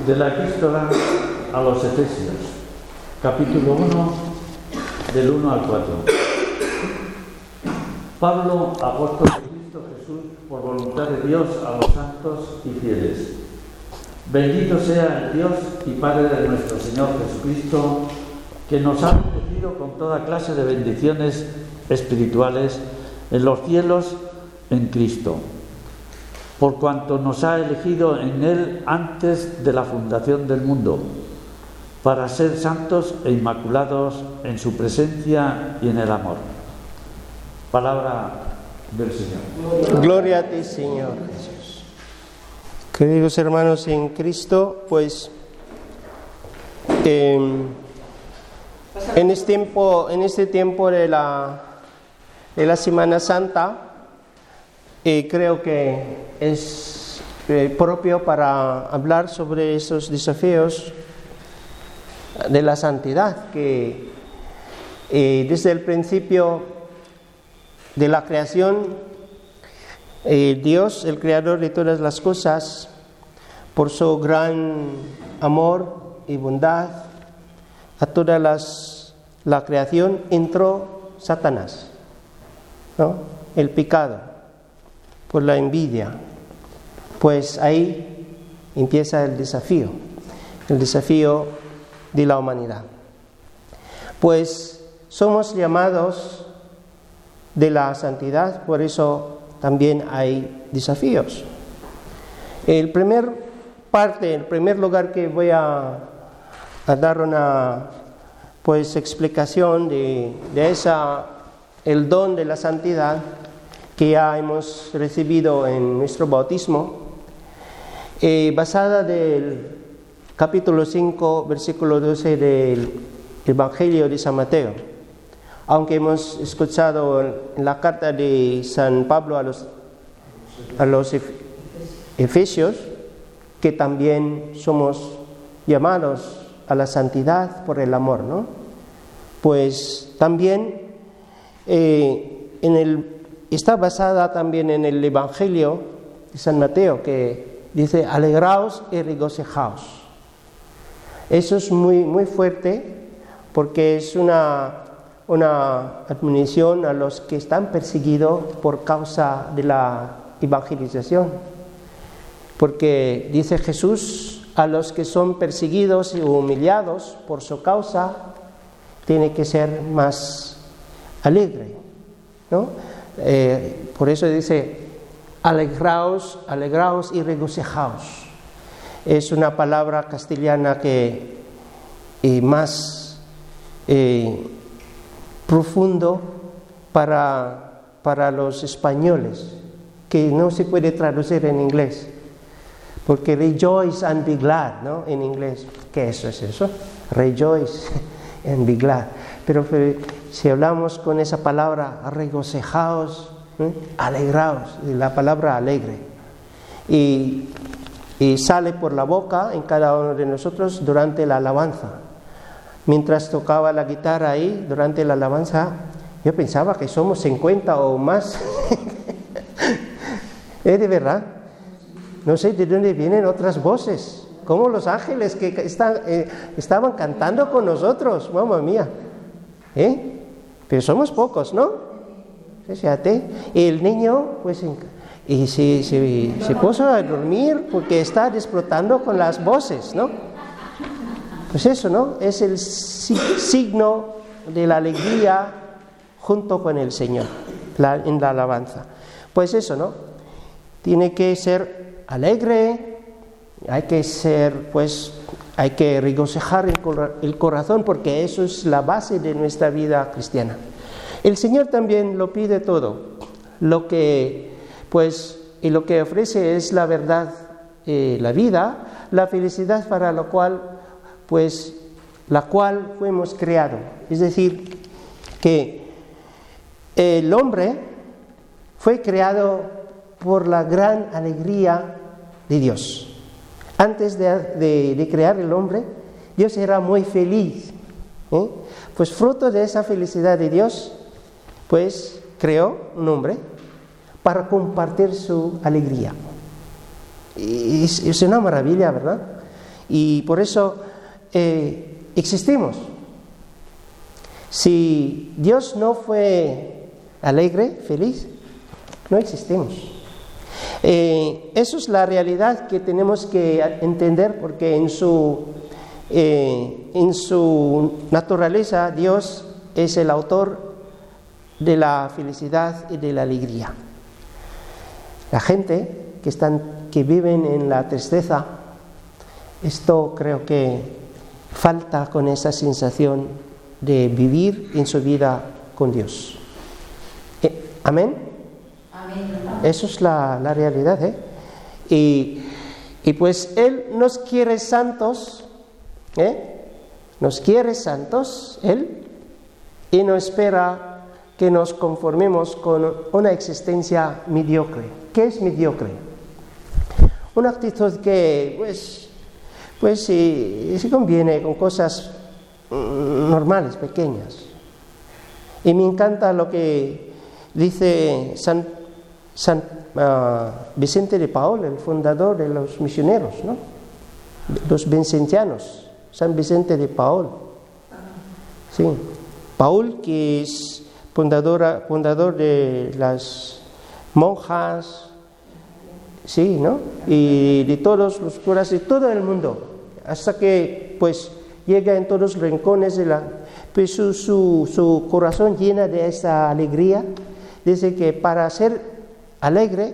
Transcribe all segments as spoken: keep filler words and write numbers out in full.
De la epístola a los Efesios, capítulo uno, del uno al cuatro. Pablo, apóstol de Cristo Jesús, por voluntad de Dios, a los santos y fieles. Bendito sea el Dios y Padre de nuestro Señor Jesucristo, que nos ha bendecido con toda clase de bendiciones espirituales en los cielos en Cristo, por cuanto nos ha elegido en Él antes de la fundación del mundo, para ser santos e inmaculados en su presencia y en el amor. Palabra del Señor. Gloria a ti, Señor Jesús. Queridos hermanos en Cristo, pues eh, en este tiempo, en este tiempo de la de la Semana Santa, eh, creo que es eh, propio para hablar sobre esos desafíos de la santidad que eh, desde el principio de la creación, eh, Dios, el creador de todas las cosas, por su gran amor y bondad a toda las, la creación, entró Satanás, ¿no? El pecado, por la envidia. Pues ahí empieza el desafío, el desafío de la humanidad. Pues somos llamados de la santidad, por eso también hay desafíos. El primer parte, el primer lugar que voy a, a dar una pues explicación de, de esa el don de la santidad que ya hemos recibido en nuestro bautismo, eh, basada del capítulo cinco, versículo doce del Evangelio de San Mateo. Aunque hemos escuchado en la carta de San Pablo a los, a los Efesios, que también somos llamados a la santidad por el amor, ¿no? Pues también eh, en el, está basada también en el Evangelio de San Mateo, que dice: alegraos y regocijaos. Eso es muy, muy fuerte, porque es una, una admonición a los que están perseguidos por causa de la evangelización. Porque dice Jesús, a los que son perseguidos y humillados por su causa, tiene que ser más alegre, ¿no? Eh, por eso dice: alegraos, alegraos y regocijaos. Es una palabra castellana que eh, más eh, profundo para, para los españoles, que no se puede traducir en inglés, porque rejoice and be glad, ¿no? En inglés, ¿qué eso es eso? Rejoice and be glad. Pero, pero si hablamos con esa palabra, regocijaos, ¿eh? Alegraos, la palabra alegre, y, y sale por la boca en cada uno de nosotros durante la alabanza. Mientras tocaba la guitarra ahí, durante la alabanza, yo pensaba que somos cincuenta o más. ¿Es de verdad? No sé de dónde vienen otras voces, como los ángeles que están, eh, estaban cantando con nosotros, mamma mía. ¿Eh? Pero somos pocos, ¿no? Fíjate. Y el niño, pues, y se, se, se puso a dormir porque está disfrutando con las voces, ¿no? Pues eso, ¿no? Es el signo de la alegría junto con el Señor, la, en la alabanza. Pues eso, ¿no? Tiene que ser alegre, hay que ser, pues, hay que regocijar el corazón, porque eso es la base de nuestra vida cristiana. El Señor también lo pide todo, lo que, pues, y lo que ofrece es la verdad, eh, la vida, la felicidad para la cual, pues, la cual fuimos creados. Es decir, que el hombre fue creado por la gran alegría de Dios. Antes de, de, de crear el hombre, Dios era muy feliz, ¿eh? Pues fruto de esa felicidad de Dios, pues creó un hombre para compartir su alegría. Y es, es una maravilla, ¿verdad? Y por eso eh, existimos. Si Dios no fue alegre, feliz, no existimos. Eh, eso es la realidad que tenemos que entender, porque en su, eh, en su naturaleza Dios es el autor de la felicidad y de la alegría. La gente que, están, que viven en la tristeza, esto creo que falta con esa sensación de vivir en su vida con Dios. Eh, ¿Amén? Amén. Eso es la, la realidad, ¿eh? Y, y pues Él nos quiere santos, ¿eh? Nos quiere santos, Él, y no espera que nos conformemos con una existencia mediocre. ¿Qué es mediocre? Una actitud que, pues, pues sí, sí conviene con cosas normales, pequeñas. Y me encanta lo que dice San, San uh, Vicente de Paul, el fundador de los misioneros, ¿no? Los vincentianos, San Vicente de Paul. Sí, Paul, que es fundadora, fundador de las monjas, sí, ¿no? Y de todos los curas de todo el mundo, hasta que, pues, llega en todos los rincones de la... Pues su, su, su corazón llena de esa alegría. Dice que para ser alegre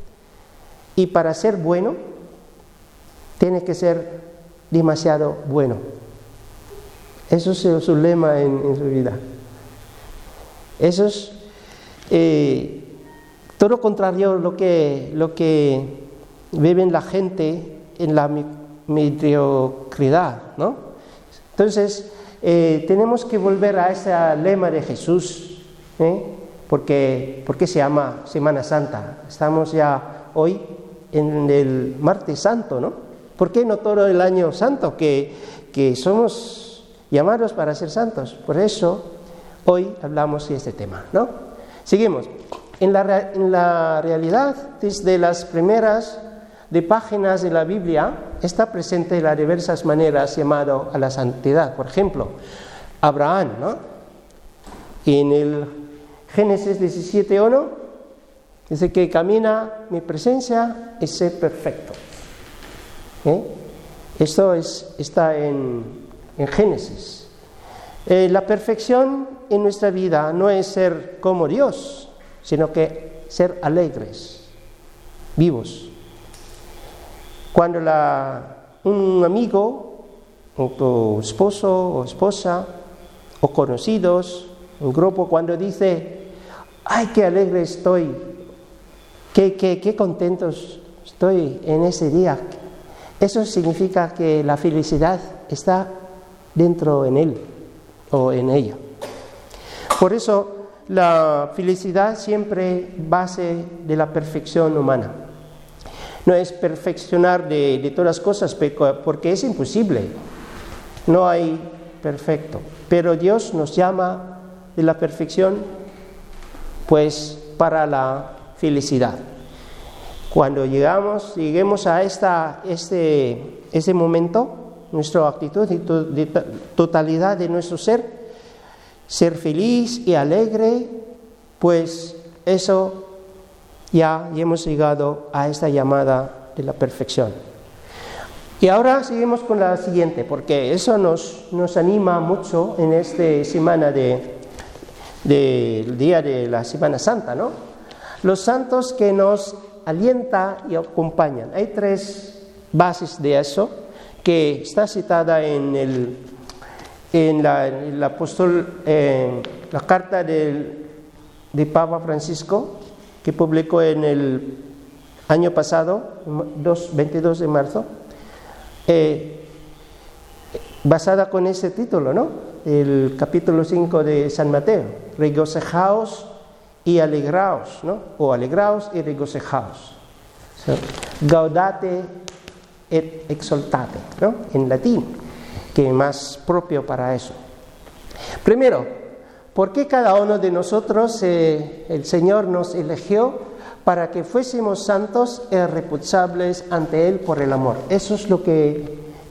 y para ser bueno, tiene que ser demasiado bueno. Eso es su lema en, en su vida. Eso es eh, todo contrario a lo que, lo que viven la gente en la mediocridad, ¿no? Entonces, eh, tenemos que volver a ese lema de Jesús, ¿eh? porque, porque se llama Semana Santa. Estamos ya hoy en el Martes Santo, ¿no? ¿Por qué no todo el año santo? Que, que somos llamados para ser santos. Por eso, hoy hablamos de este tema, ¿no? Seguimos. En la, en la realidad, desde las primeras de páginas de la Biblia, está presente de las diversas maneras llamado a la santidad. Por ejemplo, Abraham, ¿no? En el Génesis diecisiete uno dice que camina mi presencia y sé perfecto. ¿Eh? Esto es, está en, en Génesis. Eh, la perfección en nuestra vida no es ser como Dios, sino que ser alegres, vivos. Cuando la, un amigo, o tu esposo o esposa, o conocidos, un grupo, cuando dice, ¡ay, qué alegre estoy! ¡Qué, qué, qué contentos estoy en ese día! Eso significa que la felicidad está dentro en él o en ella. Por eso, la felicidad siempre base de la perfección humana. No es perfeccionar de, de todas las cosas, porque es imposible. No hay perfecto. Pero Dios nos llama de la perfección, pues, para la felicidad. Cuando llegamos, lleguemos a esta, este, este momento, nuestra actitud y to, de totalidad de nuestro ser, ser feliz y alegre, pues eso ya hemos llegado a esta llamada de la perfección. Y ahora seguimos con la siguiente, porque eso nos, nos anima mucho en esta semana de, de, del día de la Semana Santa, ¿no? Los santos que nos alientan y acompañan. Hay tres bases de eso, que está citada en el, en la, en el apóstol, eh, la carta del, de Papa Francisco, que publicó en el año pasado, veintidós de marzo, eh, basada con ese título, ¿no? El capítulo cinco de San Mateo, regocijaos y alegraos, ¿no? O alegraos y regocijaos. So, gaudate et exultate, ¿no? En latín, que es más propio para eso. Primero, ¿por qué cada uno de nosotros eh, el Señor nos eligió para que fuésemos santos e irreprochables ante Él por el amor? Eso es lo que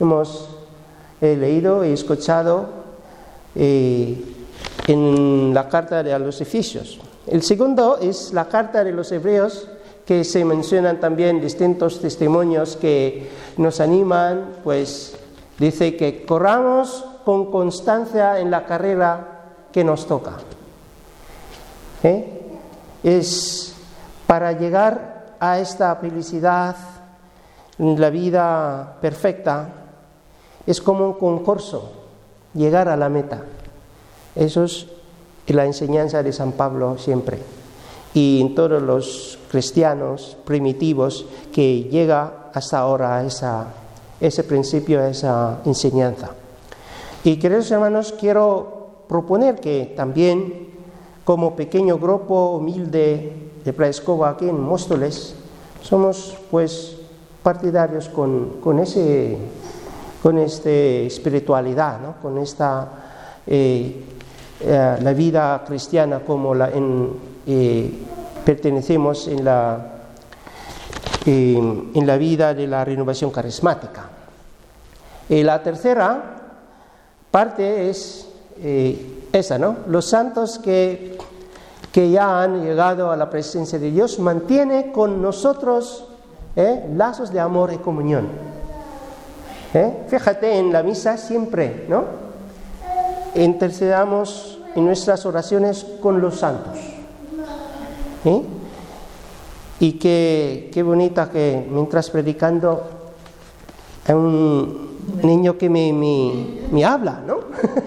hemos eh, leído y escuchado eh, en la carta de los Efesios. El segundo es la carta de los Hebreos, que se mencionan también distintos testimonios que nos animan, pues dice que corramos con constancia en la carrera que nos toca. ¿Eh? Es para llegar a esta felicidad, la vida perfecta, es como un concurso, llegar a la meta. Eso es la enseñanza de San Pablo siempre. Y en todos los cristianos primitivos que llega hasta ahora esa, ese principio, esa enseñanza. Y queridos hermanos, quiero proponer que también como pequeño grupo humilde de Praescova aquí en Móstoles, somos pues partidarios con, con ese con esta espiritualidad, ¿no? Con esta eh, eh, la vida cristiana como la en, eh, pertenecemos en la eh, en la vida de la renovación carismática. Y la tercera parte es eh, esa, ¿no? Los santos que, que ya han llegado a la presencia de Dios mantiene con nosotros eh, lazos de amor y comunión. ¿Eh? Fíjate, en la misa siempre, ¿no? Intercedamos en nuestras oraciones con los santos. ¿Eh? Y qué, qué bonita que mientras predicando hay un niño que me, me, me habla, ¿no?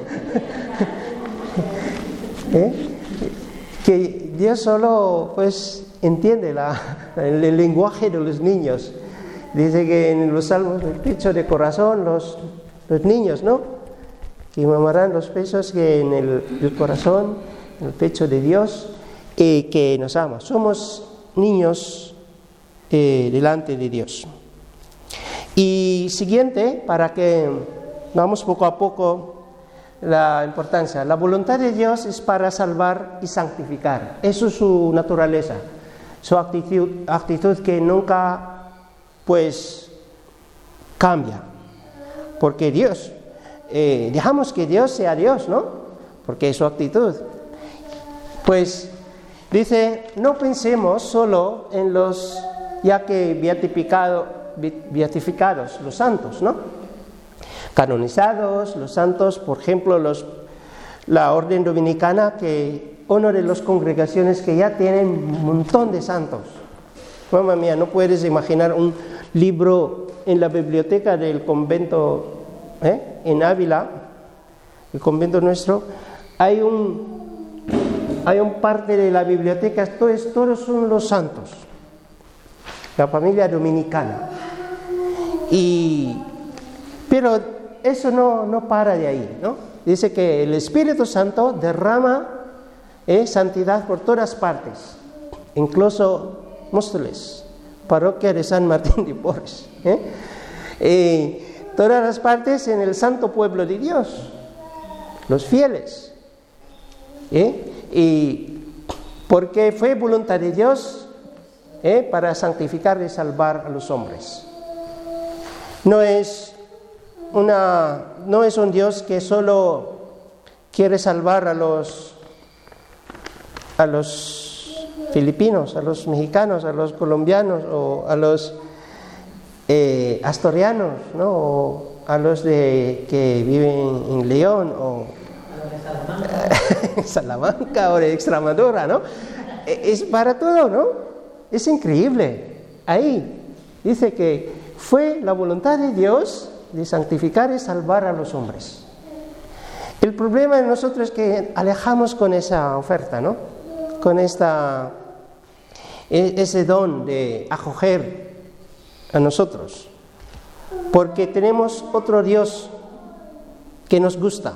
¿Eh? Que Dios solo pues entiende la, el, el lenguaje de los niños. Dice que en los salmos, el pecho de corazón, los, los niños, ¿no? Que mamarán los pechos que en el, el corazón, en el pecho de Dios, y que nos ama. Somos niños eh, delante de Dios. Y siguiente, para que vamos poco a poco, la importancia. La voluntad de Dios es para salvar y santificar. Eso es su naturaleza, su actitud, actitud que nunca pues cambia, porque Dios, eh, dejamos que Dios sea Dios, ¿no? Porque es su actitud. Pues dice, no pensemos solo en los ya que beatificado, beatificados, los santos, ¿no? Canonizados, los santos, por ejemplo, los, la orden dominicana, que uno de las congregaciones que ya tienen un montón de santos. Mamma mía, no puedes imaginar un libro en la biblioteca del convento ¿eh? en Ávila, el convento nuestro, hay un hay un parte de la biblioteca, todos, todos son los santos, la familia dominicana. Y pero eso no, no para de ahí, ¿no? Dice que el Espíritu Santo derrama ¿eh? santidad por todas partes, incluso Móstoles, parroquia de San Martín de Porres, ¿eh? Eh, todas las partes en el santo pueblo de Dios, los fieles, ¿eh? Y porque fue voluntad de Dios ¿eh? para santificar y salvar a los hombres. No es una, no es un Dios que solo quiere salvar a los a los filipinos, a los mexicanos, a los colombianos o a los eh, asturianos, ¿no? O a los de que viven en León o en Salamanca o de Extremadura, ¿no? Es para todo, ¿no? Es increíble. Ahí dice que fue la voluntad de Dios de santificar y salvar a los hombres. El problema de nosotros es que alejamos con esa oferta, ¿no? Con esta ese don de acoger a nosotros, porque tenemos otro Dios que nos gusta.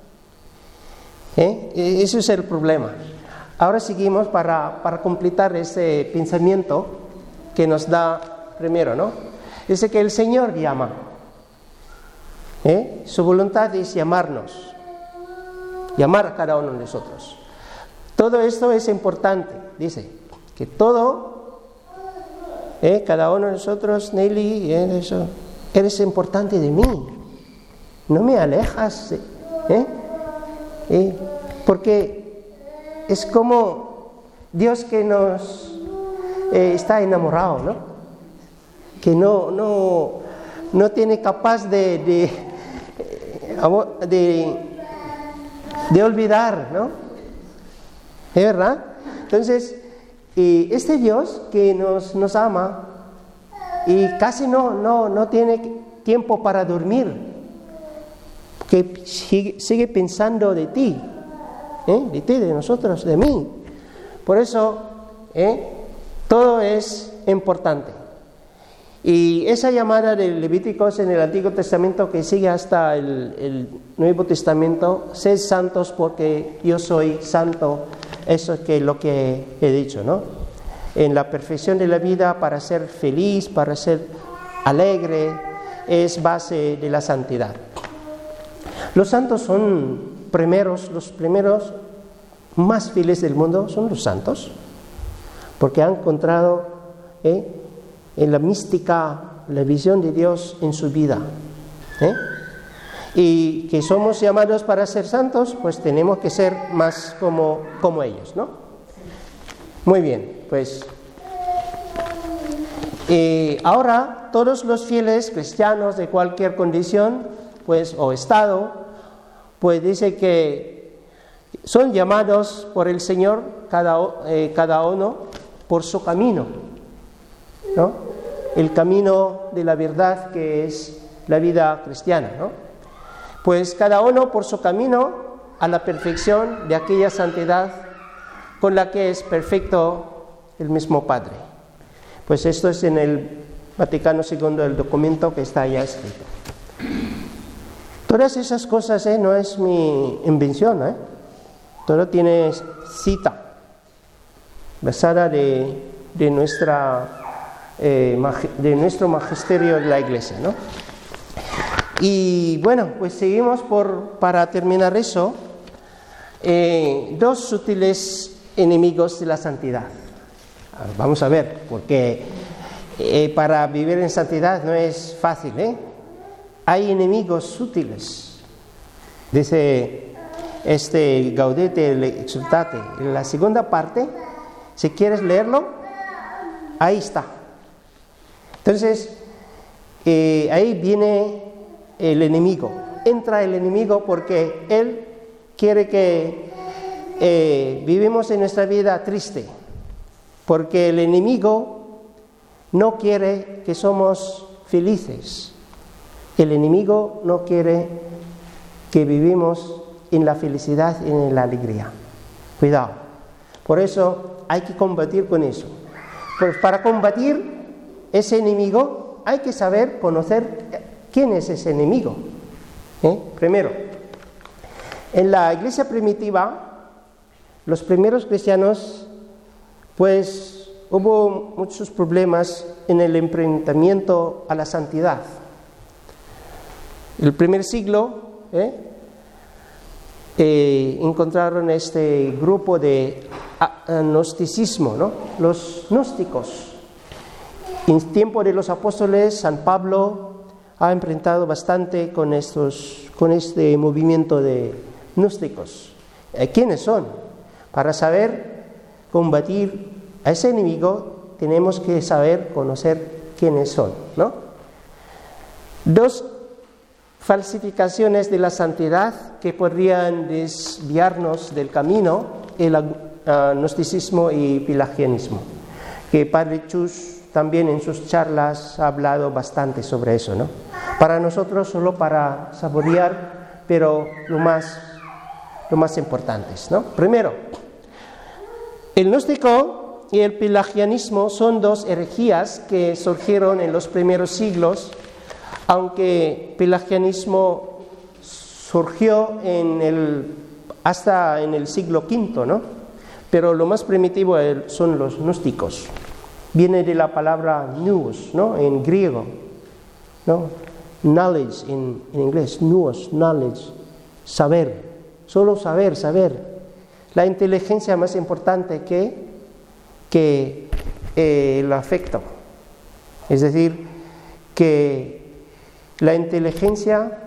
¿Eh? Ese es el problema. Ahora seguimos para, para completar ese pensamiento que nos da primero, ¿no? Dice que el Señor llama. ¿Eh? Su voluntad es llamarnos, llamar a cada uno de nosotros. Todo esto es importante, dice. Que todo, eh, cada uno de nosotros, Nelly, eh, eso, eres importante de mí. no me alejas, ¿eh? ¿Eh? Porque es como Dios que nos eh, está enamorado, ¿no? Que no, no, no tiene capaz de, de, de, de olvidar, ¿no? ¿Es verdad? Entonces, y este Dios que nos, nos ama y casi no, no, no tiene tiempo para dormir, que sigue, sigue pensando de ti, ¿eh? de ti, de nosotros, de mí. Por eso, ¿eh? todo es importante. Y esa llamada de Levíticos en el Antiguo Testamento que sigue hasta el, el Nuevo Testamento, sed santos porque yo soy santo, eso es que lo que he dicho, ¿no? En la perfección de la vida, para ser feliz, para ser alegre, es base de la santidad. Los santos son primeros, los primeros más fieles del mundo son los santos, porque han encontrado ¿eh? en la mística, la visión de Dios en su vida. ¿eh? Y que somos llamados para ser santos, pues tenemos que ser más como, como ellos, ¿no? Muy bien, pues eh, ahora todos los fieles cristianos de cualquier condición, pues o estado, pues dice que son llamados por el Señor cada, eh, cada uno por su camino, ¿no? El camino de la verdad que es la vida cristiana, ¿no? Pues cada uno por su camino a la perfección de aquella santidad con la que es perfecto el mismo Padre. Pues esto es en el Vaticano segundo, el documento que está ya escrito. Todas esas cosas ¿eh? no es mi invención, ¿eh? Todo tiene cita basada de, de, nuestra, eh, de nuestro magisterio de la Iglesia, ¿no? Y bueno, pues seguimos por, para terminar eso, eh, dos sutiles enemigos de la santidad. Vamos a ver, porque eh, para vivir en santidad no es fácil, ¿eh? Hay enemigos sutiles. Dice este Gaudete Exultate, en la segunda parte, si quieres leerlo, ahí está. Entonces, eh, ahí viene el enemigo. Entra el enemigo porque él quiere que eh, vivimos en nuestra vida triste. Porque el enemigo no quiere que somos felices. El enemigo no quiere que vivimos en la felicidad y en la alegría. Cuidado. Por eso hay que combatir con eso. Pues para combatir ese enemigo hay que saber conocer quién es ese enemigo. ¿Eh? Primero, en la iglesia primitiva, los primeros cristianos, pues hubo muchos problemas en el enfrentamiento a la santidad. El primer siglo ¿eh? Eh, encontraron este grupo de gnosticismo, ¿no? Los gnósticos. En tiempo de los apóstoles, San Pablo ha enfrentado bastante con estos, con este movimiento de gnósticos. ¿Quiénes son? Para saber combatir a ese enemigo, tenemos que saber conocer quiénes son, ¿no? Dos falsificaciones de la santidad que podrían desviarnos del camino, el gnosticismo y pelagianismo, que Padre Chus también en sus charlas ha hablado bastante sobre eso, ¿no? Para nosotros solo para saborear, pero lo más, lo más importante, ¿no? Primero, el gnóstico y el pelagianismo son dos herejías que surgieron en los primeros siglos, aunque el pelagianismo surgió en el, hasta en el siglo quinto, ¿no? Pero lo más primitivo son los gnósticos. Viene de la palabra nous, ¿no? En griego, ¿no? Knowledge en, en inglés, nous, knowledge, saber, solo saber, saber. La inteligencia más importante que, que eh, el afecto. Es decir, que la inteligencia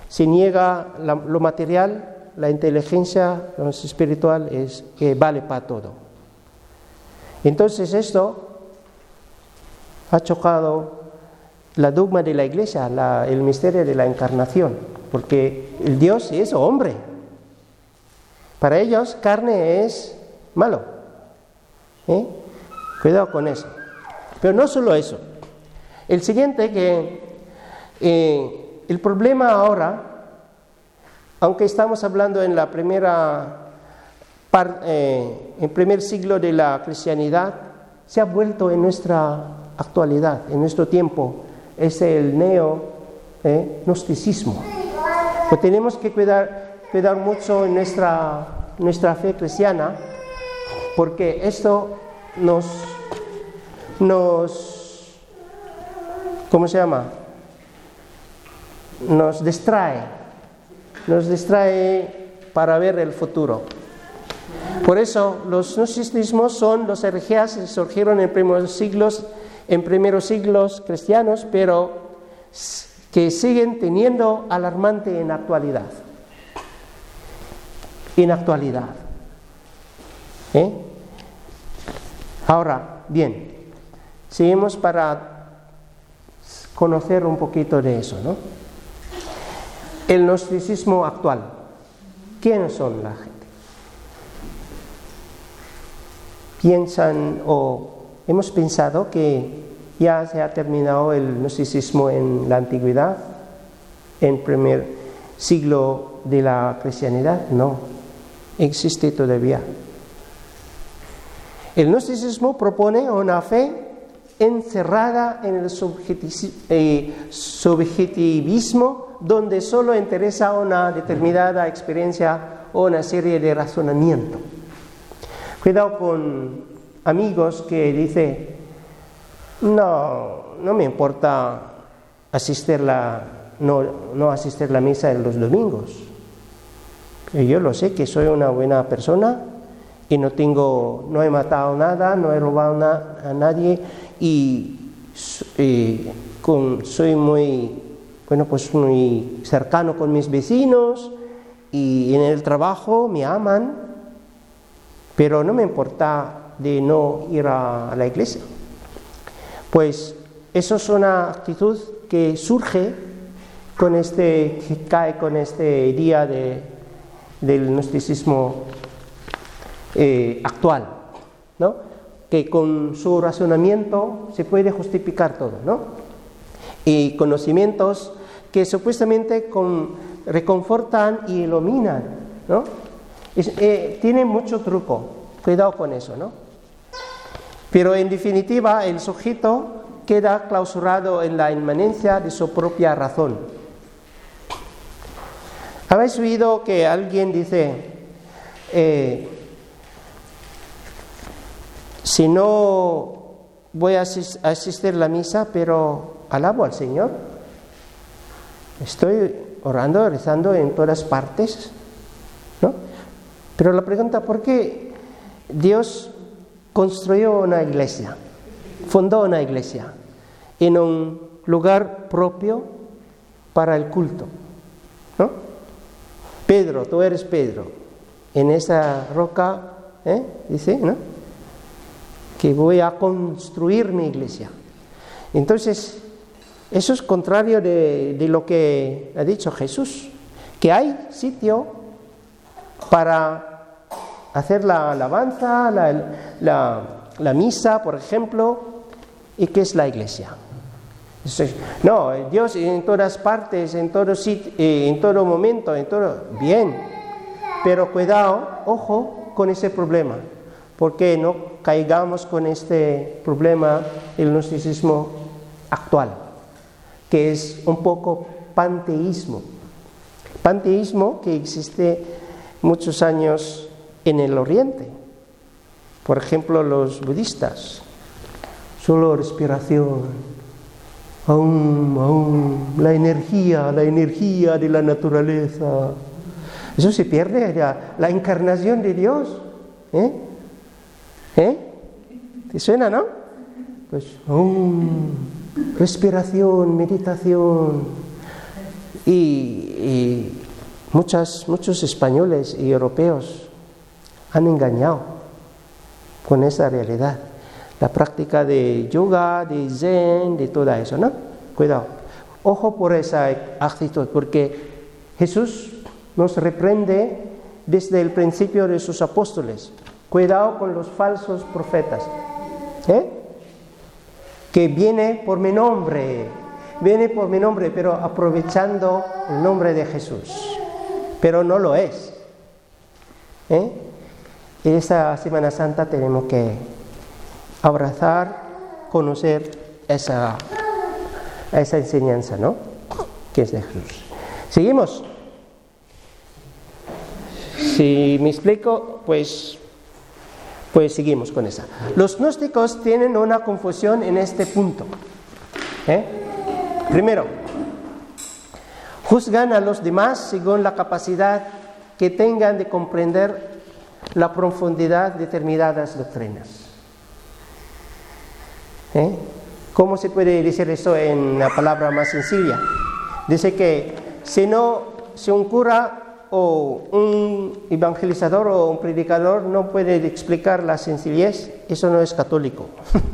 se niega la, lo material, la inteligencia, lo espiritual es que vale para todo. Entonces esto ha chocado la dogma de la Iglesia, la, el misterio de la encarnación, porque el Dios es hombre. Para ellos carne es malo. ¿Eh? Cuidado con eso. Pero no solo eso. El siguiente que eh, el problema ahora, aunque estamos hablando en la primera par, eh, en primer siglo de la cristianidad, se ha vuelto en nuestra actualidad, en nuestro tiempo, es el neo-gnosticismo. Eh, pues tenemos que cuidar, cuidar mucho en nuestra, nuestra fe cristiana, porque esto nos, nos, ¿cómo se llama? Nos distrae, nos distrae para ver el futuro. Por eso los gnosticismos son los herejías que surgieron en primeros siglos, en primeros siglos cristianos, pero que siguen teniendo alarmante en actualidad. En actualidad. ¿Eh? Ahora, bien, seguimos para conocer un poquito de eso, ¿no? El gnosticismo actual. ¿Quiénes son la gente? Piensan o hemos pensado que ya se ha terminado el gnosticismo en la antigüedad, en primer siglo de la cristianidad. No, existe todavía. El gnosticismo propone una fe encerrada en el subjetivismo, donde solo interesa una determinada experiencia o una serie de razonamientos. Cuidado con amigos que dicen, no, no me importa asistir la, no, no asistir a la misa en los domingos. Yo lo sé que soy una buena persona y no tengo, no he matado nada, no he robado na, a nadie y, y con, soy muy, bueno, pues muy cercano con mis vecinos y en el trabajo me aman, pero no me importa de no ir a, a la iglesia. Pues eso es una actitud que surge con este, que cae con este día de, del gnosticismo eh, actual, ¿no? Que con su razonamiento se puede justificar todo, ¿no? Y conocimientos que supuestamente con, reconfortan y iluminan, ¿no? Es, eh, tiene mucho truco, cuidado con eso, ¿no? Pero en definitiva el sujeto queda clausurado en la inmanencia de su propia razón. ¿Habéis oído que alguien dice, eh, si no voy a asistir a la misa, pero alabo al Señor? Estoy orando, rezando en todas partes, ¿no? Pero la pregunta, ¿por qué Dios construyó una iglesia, fundó una iglesia en un lugar propio para el culto, ¿no? Pedro, tú eres Pedro, en esa roca, ¿eh? dice, ¿no? Que voy a construir mi iglesia. Entonces, eso es contrario de, de lo que ha dicho Jesús, que hay sitio para hacer la alabanza, la, la, la misa, por ejemplo, y que es la iglesia. No, Dios en todas partes, en todo sitio, en todo momento, en todo, bien, pero cuidado, ojo con ese problema, porque no caigamos con este problema del gnosticismo actual, que es un poco panteísmo, panteísmo que existe muchos años en el Oriente. Por ejemplo, los budistas, solo respiración, aún, aún, la energía, la energía de la naturaleza. Eso se pierde, la, la encarnación de Dios. ¿Eh? ¿Eh? ¿Te suena, no? Pues, aún, respiración, meditación. Y, y muchas, muchos españoles y europeos han engañado con esa realidad. La práctica de yoga, de zen, de todo eso, ¿no? Cuidado. Ojo por esa actitud, porque Jesús nos reprende desde el principio de sus apóstoles. Cuidado con los falsos profetas, ¿eh? Que viene por mi nombre, viene por mi nombre, pero aprovechando el nombre de Jesús, pero no lo es, ¿eh? Y esta Semana Santa tenemos que abrazar, conocer esa, esa enseñanza, ¿no? Que es de Jesús. Seguimos. Si me explico, pues, pues seguimos con esa. Los gnósticos tienen una confusión en este punto, ¿eh? Primero, juzgan a los demás según la capacidad que tengan de comprender la profundidad de determinadas doctrinas. ¿Eh? ¿Cómo se puede decir eso en una palabra más sencilla? Dice que si no, si un cura o un evangelizador o un predicador no puede explicar la sencillez, eso no es católico.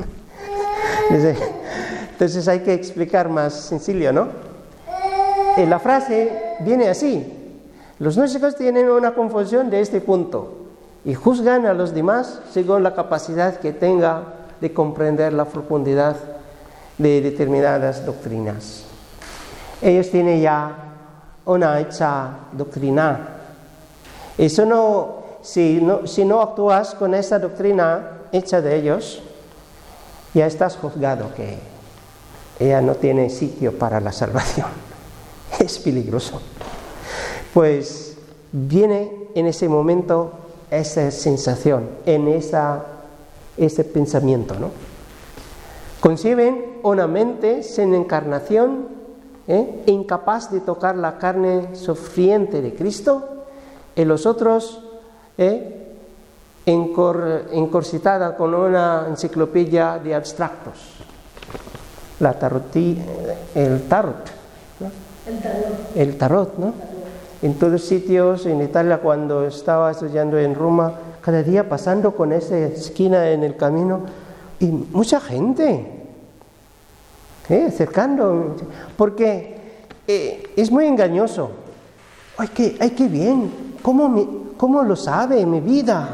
Entonces hay que explicar más sencillo, ¿no? Y la frase viene así: los gnósticos tienen una confusión de este punto y juzgan a los demás según la capacidad que tenga de comprender la profundidad de determinadas doctrinas. Ellos tienen ya una hecha doctrina. Eso no, si no, si no actúas con esa doctrina hecha de ellos, ya estás juzgado que ella no tiene sitio para la salvación. Es peligroso. Pues viene en ese momento esa sensación, en esa, ese pensamiento, ¿no? Conciben una mente sin encarnación, ¿eh? incapaz de tocar la carne sufriente de Cristo, y los otros ¿eh? encor, encorsetada con una enciclopedia de abstractos, la tarotí, el tarot, ¿no? El tarot. El tarot, ¿no? En todos sitios, en Italia, cuando estaba estudiando en Roma, cada día pasando con esa esquina en el camino, y mucha gente ¿eh? acercando, porque eh, es muy engañoso. ¡Ay, qué, ay, qué bien! ¿Cómo, me, cómo lo sabe mi vida?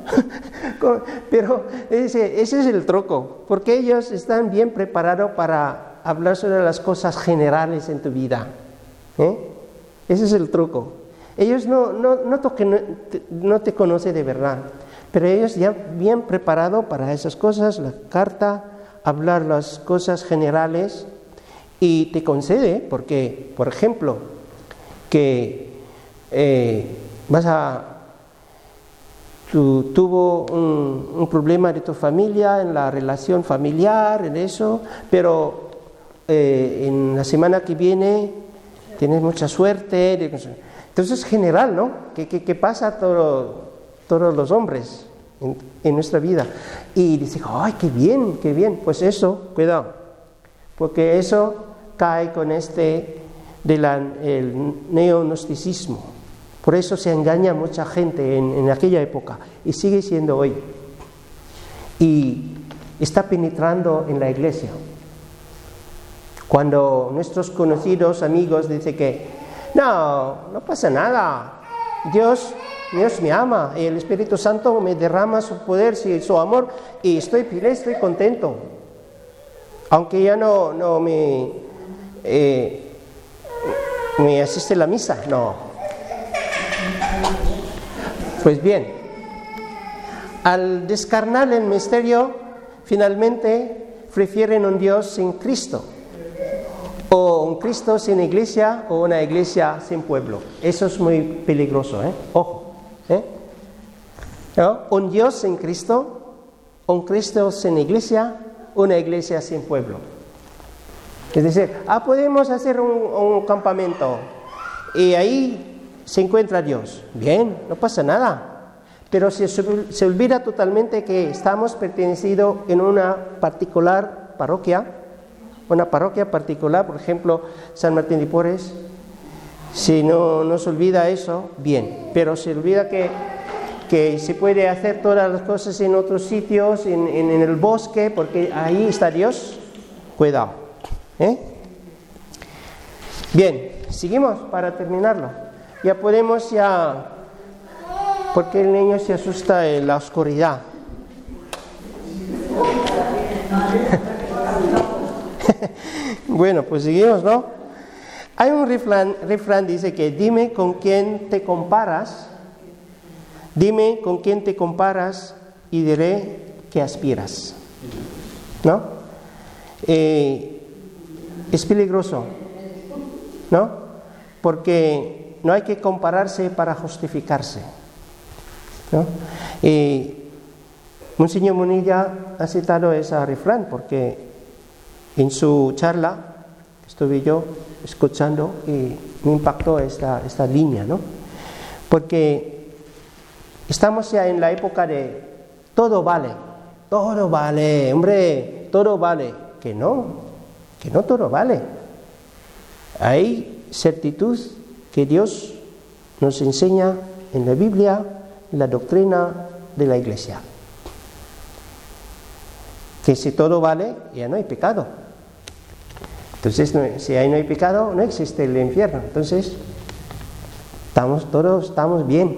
Pero ese, ese es el truco, porque ellos están bien preparados para hablar sobre las cosas generales en tu vida. ¿eh? Ese es el truco. Ellos no, no, no, toque, no, te, no te conocen de verdad, pero ellos ya bien preparados para esas cosas, la carta, hablar las cosas generales, y te concede, porque, por ejemplo, que eh, vas a tú tuvo un, un problema de tu familia, en la relación familiar, en eso, pero eh, en la semana que viene tienes mucha suerte. Entonces es general, ¿no? ¿Qué, qué, qué pasa a todo, todos los hombres en, en nuestra vida? Y dice, ¡ay, qué bien, qué bien! Pues eso, cuidado, porque eso cae con este del neognosticismo. Por eso se engaña a mucha gente en, en aquella época, y sigue siendo hoy. Y está penetrando en la iglesia. Cuando nuestros conocidos amigos dicen que no, no pasa nada, Dios, Dios me ama, y el Espíritu Santo me derrama su poder, su amor, y estoy feliz, estoy contento. Aunque ya no, no me, eh, me asiste a la misa, no. Pues bien, al descarnar el misterio, finalmente prefieren un Dios sin Cristo, o un Cristo sin iglesia, o una iglesia sin pueblo. Eso es muy peligroso, ¿eh? Ojo, ¿eh? ¿No? Un Dios sin Cristo, un Cristo sin iglesia, una iglesia sin pueblo. Es decir, ah, podemos hacer un, un campamento y ahí se encuentra Dios. Bien, no pasa nada. Pero se, se olvida totalmente que estamos pertenecidos en una particular parroquia, una parroquia particular, por ejemplo, San Martín de Porres, Si no nos olvida eso, bien. Pero se olvida que, que se puede hacer todas las cosas en otros sitios, en, en, en el bosque, porque ahí está Dios. Cuidado. ¿eh? Bien, seguimos para terminarlo. Ya podemos ya... Porque el niño se asusta en la oscuridad. Bueno, pues seguimos, ¿no? Hay un refrán, refrán dice que dime con quién te comparas, dime con quién te comparas y diré que aspiras, ¿no? Eh, es peligroso, ¿no? Porque no hay que compararse para justificarse, ¿no? Eh, Monseñor Munilla ha citado ese refrán porque en su charla estuve yo escuchando y me impactó esta, esta línea, ¿no? Porque estamos ya en la época de todo vale, todo vale, hombre, todo vale. Que no, que no todo vale. Hay certitud que Dios nos enseña en la Biblia, en la doctrina de la Iglesia. Que si todo vale, ya no hay pecado. Entonces, no, si ahí no hay pecado, no existe el infierno. Entonces, estamos todos estamos bien.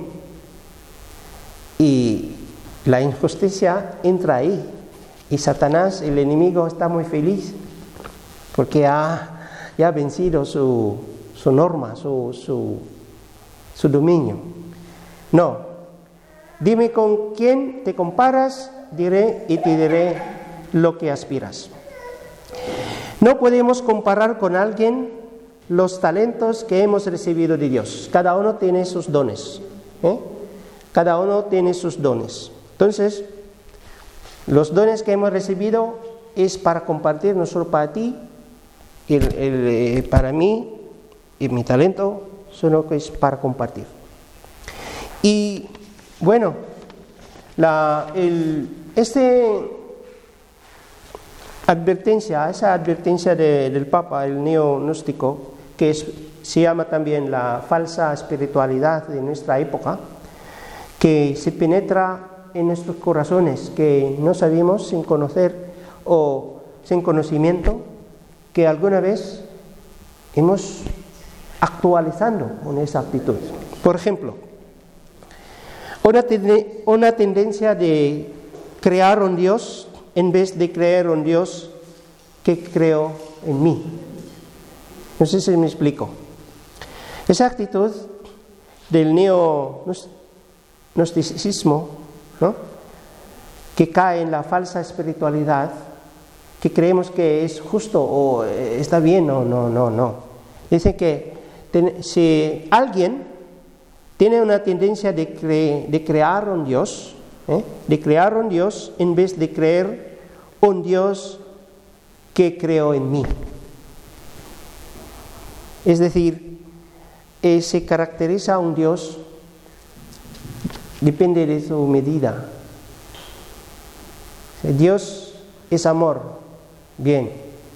Y la injusticia entra ahí. Y Satanás, el enemigo, está muy feliz porque ha, ya ha vencido su, su norma, su, su, su dominio. No. Dime con quién te comparas, diré y te diré lo que aspiras. No podemos comparar con alguien los talentos que hemos recibido de Dios. Cada uno tiene sus dones. ¿eh? Cada uno tiene sus dones. Entonces, los dones que hemos recibido es para compartir, no solo para ti, el, el, para mí, y mi talento, sino que es para compartir. Y bueno, la, el, este... advertencia, esa advertencia de, del Papa, el neognóstico, que es, se llama también la falsa espiritualidad de nuestra época, que se penetra en nuestros corazones, que no sabemos sin conocer o sin conocimiento, que alguna vez hemos actualizando con esa actitud. Por ejemplo, una, ten, una tendencia de crear un Dios en vez de creer un Dios que creó en mí. No sé si me explico. Esa actitud del neognosticismo, ¿no? que cae en la falsa espiritualidad, que creemos que es justo o está bien, no, no, no, no. Dice que ten, si alguien tiene una tendencia de, cre, de crear un Dios, ¿eh? de crear un Dios en vez de creer un Dios que creó en mí. Es decir, eh, se caracteriza un Dios, depende de su medida. Dios es amor, bien,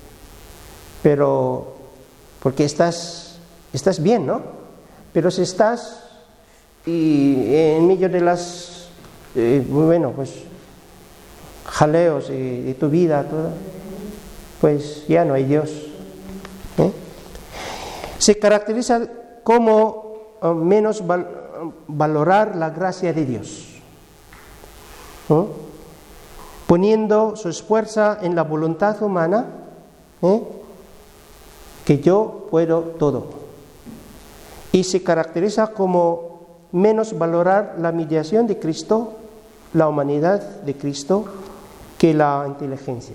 pero porque estás, estás bien, ¿no? Pero si estás y en medio de las, eh, bueno, pues jaleos de, de tu vida, toda, pues ya no hay Dios. ¿eh? Se caracteriza como uh, menos val, uh, valorar la gracia de Dios, ¿eh? poniendo su esfuerzo en la voluntad humana, ¿eh? que yo puedo todo. Y se caracteriza como menos valorar la mediación de Cristo, la humanidad de Cristo, que la inteligencia.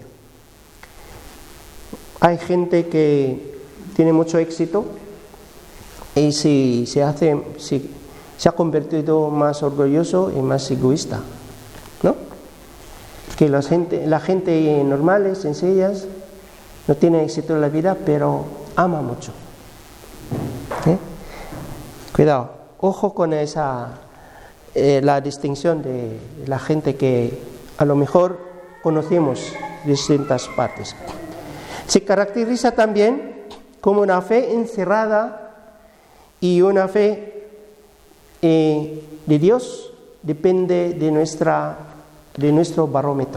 Hay gente que tiene mucho éxito y se, se, hace, se, se ha convertido más orgulloso y más egoísta, ¿no? Que la gente, la gente normal, sencillas, no tiene éxito en la vida, pero ama mucho. ¿Eh? Cuidado, ojo con esa, eh, la distinción de la gente que a lo mejor conocemos de distintas partes. Se caracteriza también como una fe encerrada Y una fe eh, de Dios depende de, nuestra, de nuestro barómetro.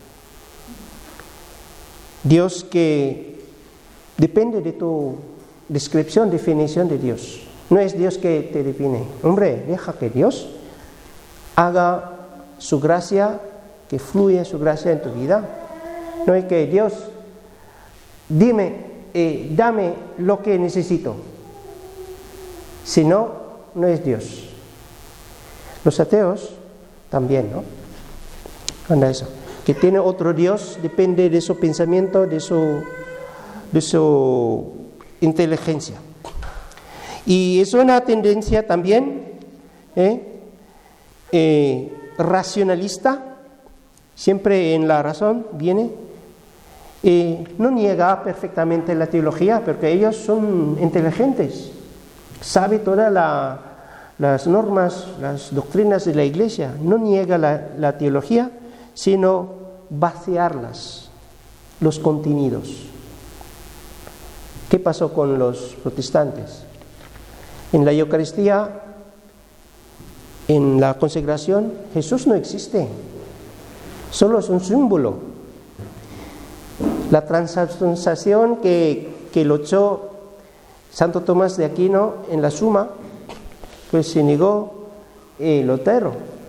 Dios que depende de tu descripción, definición de Dios. No es Dios que te define. Hombre, deja que Dios haga su gracia, que fluya su gracia en tu vida. No es que Dios, dime, eh, dame lo que necesito. Si no, no es Dios. Los ateos también, ¿no? Anda eso. Que tiene otro Dios, depende de su pensamiento, de su, de su inteligencia. Y es una tendencia también ¿eh? Eh, racionalista, siempre en la razón viene. Eh, no niega perfectamente la teología, porque ellos son inteligentes. Sabe todas la, las normas, las doctrinas de la Iglesia. No niega la, la teología, sino vaciarlas, los contenidos. ¿Qué pasó con los protestantes? En la Eucaristía, en la consagración, Jesús no existe. Solo es un símbolo. La transubstanciación que, que luchó Santo Tomás de Aquino en la Suma, pues se negó eh, Lutero.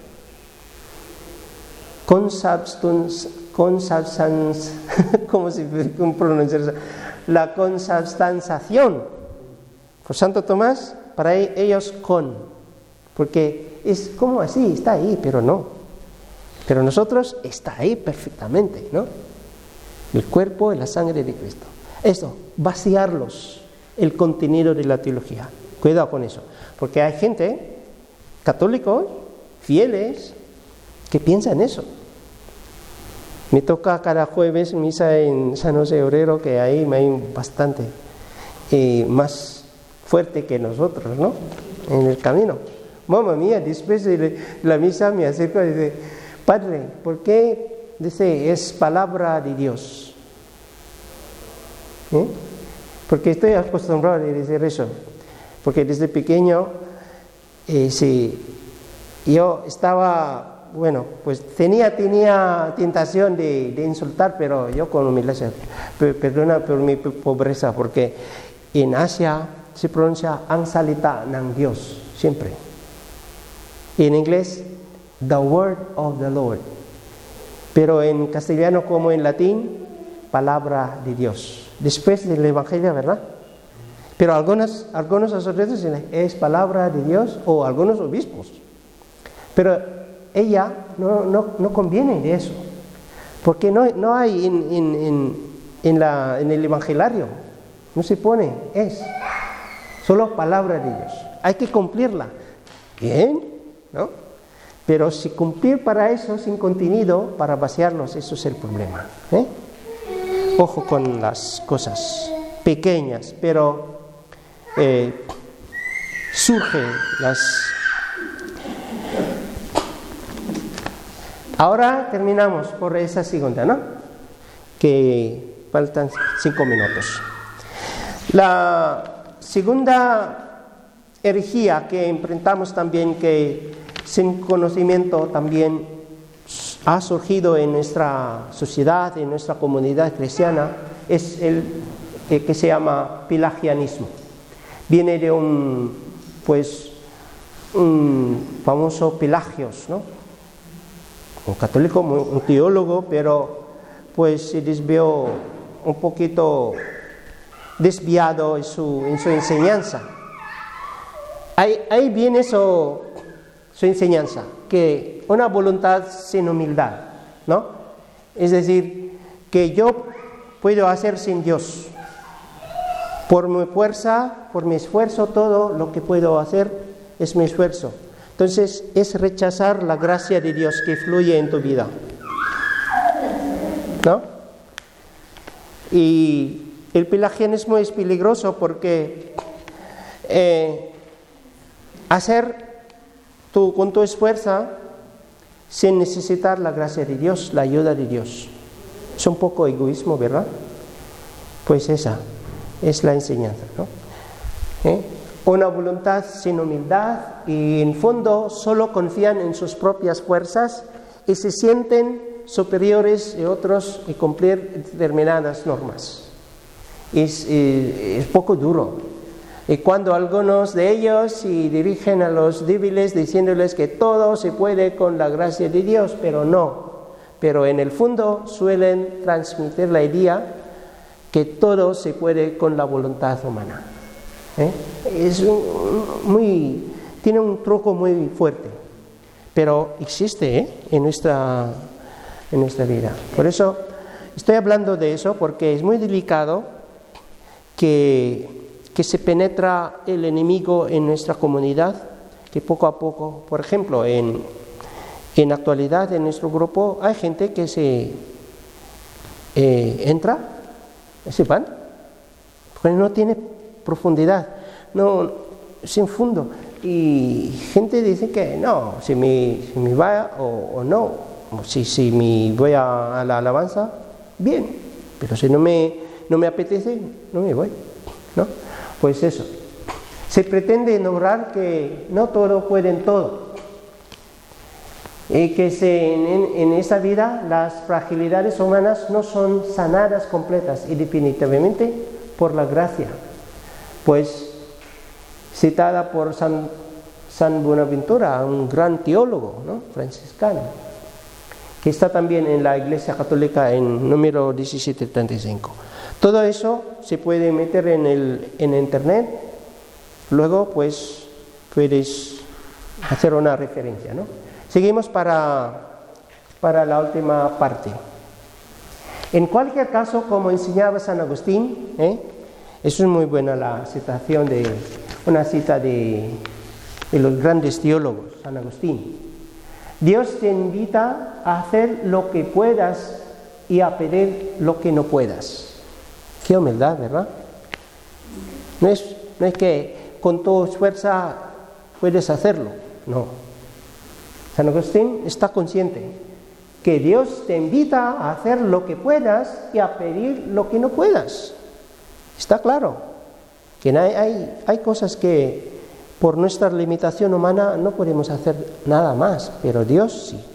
Consubstans, consubstans, ¿cómo se pronuncia eso? La consubstanciación. Por Santo Tomás, para ellos con, porque es como así, está ahí, pero no. Pero nosotros está ahí perfectamente, ¿no? El cuerpo y la sangre de Cristo. Esto, vaciarlos. El contenido de la teología. Cuidado con eso, porque hay gente, católicos, fieles, que piensa en eso. Me toca cada jueves misa en San José Obrero, que ahí me hay bastante eh, más fuerte que nosotros, ¿no? En el camino. Mamma mía, después de la misa me acerco y dice, Padre, ¿por qué? Dice, es palabra de Dios. ¿Eh? Porque estoy acostumbrado a decir eso. Porque desde pequeño, eh, sí, yo estaba, bueno, pues tenía, tenía tentación de, de insultar, pero yo con humildad, perdona por mi pobreza, porque en Asia se pronuncia Ansalita Nang Dios, siempre. Y en inglés, the word of the Lord. Pero en castellano como en latín, palabra de Dios. Después del Evangelio, ¿verdad? Pero algunos, algunos sacerdotes dicen, es palabra de Dios, o algunos obispos. Pero ella no, no, no conviene de eso, porque no, no hay en, en, en, en, la, en el Evangelario, no se pone, es solo palabra de Dios. Hay que cumplirla. Bien, ¿no? Pero si cumplir para eso sin contenido, para vaciarlos, eso es el problema, ¿eh? Ojo con las cosas pequeñas, pero eh, surgen las... Ahora terminamos por esa segunda, ¿no? Que faltan cinco minutos. La segunda herejía que enfrentamos también, que sin conocimiento también ha surgido en nuestra sociedad, en nuestra comunidad cristiana, es el eh, que se llama pelagianismo. Viene de un, pues, un famoso Pelagios, ¿no? Un católico, un teólogo, pero pues se desvió un poquito desviado en su, en su enseñanza. Ahí, ahí viene su, su enseñanza, que una voluntad sin humildad, ¿no? Es decir, que yo puedo hacer sin Dios. Por mi fuerza, por mi esfuerzo, todo lo que puedo hacer es mi esfuerzo. Entonces, es rechazar la gracia de Dios que fluye en tu vida, ¿no? Y el pelagianismo es peligroso porque eh, hacer tú con tu esfuerzo sin necesitar la gracia de Dios, la ayuda de Dios. Es un poco egoísmo, ¿verdad? Pues esa es la enseñanza, ¿no? ¿Eh? una voluntad sin humildad y en fondo solo confían en sus propias fuerzas y se sienten superiores a otros y cumplir determinadas normas. Es, es, es poco duro. Y cuando algunos de ellos se dirigen a los débiles diciéndoles que todo se puede con la gracia de Dios, pero no. Pero en el fondo suelen transmitir la idea que todo se puede con la voluntad humana. ¿Eh? Es un, muy, tiene un truco muy fuerte, pero existe ¿eh? en, nuestra, en nuestra vida. Por eso estoy hablando de eso, porque es muy delicado que, que se penetra el enemigo en nuestra comunidad, que poco a poco, por ejemplo, en, en la actualidad en nuestro grupo hay gente que se eh, entra, se van, porque no tiene profundidad, no, sin fondo. Y gente dice que no, si me, si me va o, o no, o si, si me voy a, a la alabanza, bien, pero si no me, no me apetece, no me voy, ¿no? Pues eso, se pretende lograr que no todos pueden todo, y que se, en, en esa vida las fragilidades humanas no son sanadas completas y definitivamente por la gracia. Pues citada por San, San Buenaventura, un gran teólogo, ¿no? franciscano, que está también en la Iglesia Católica en número diecisiete treinta y cinco. Todo eso se puede meter en el en internet, luego pues puedes hacer una referencia, ¿no? Seguimos para, para la última parte. En cualquier caso, como enseñaba San Agustín, ¿eh? Eso es muy buena la citación de una cita de, de los grandes teólogos, San Agustín. Dios te invita a hacer lo que puedas y a pedir lo que no puedas. Qué humildad, ¿verdad? No es, no es que con tu fuerza puedes hacerlo, no. San Agustín está consciente que Dios te invita a hacer lo que puedas y a pedir lo que no puedas. Está claro que hay, hay, hay cosas que por nuestra limitación humana no podemos hacer nada más, pero Dios sí.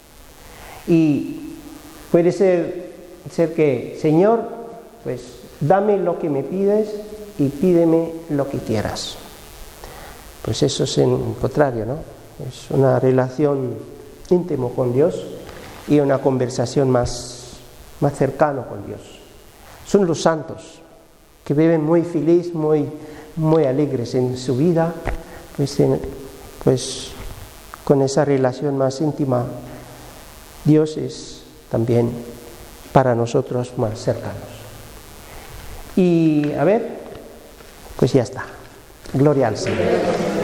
Y puede ser, ser que, Señor, pues dame lo que me pides y pídeme lo que quieras. Pues eso es en contrario, ¿no? Es una relación íntima con Dios y una conversación más, más cercana con Dios. Son los santos que viven muy felices, muy, muy alegres en su vida, pues, en, pues con esa relación más íntima, Dios es también para nosotros más cercanos. Y a ver, pues ya está. Gloria al Señor.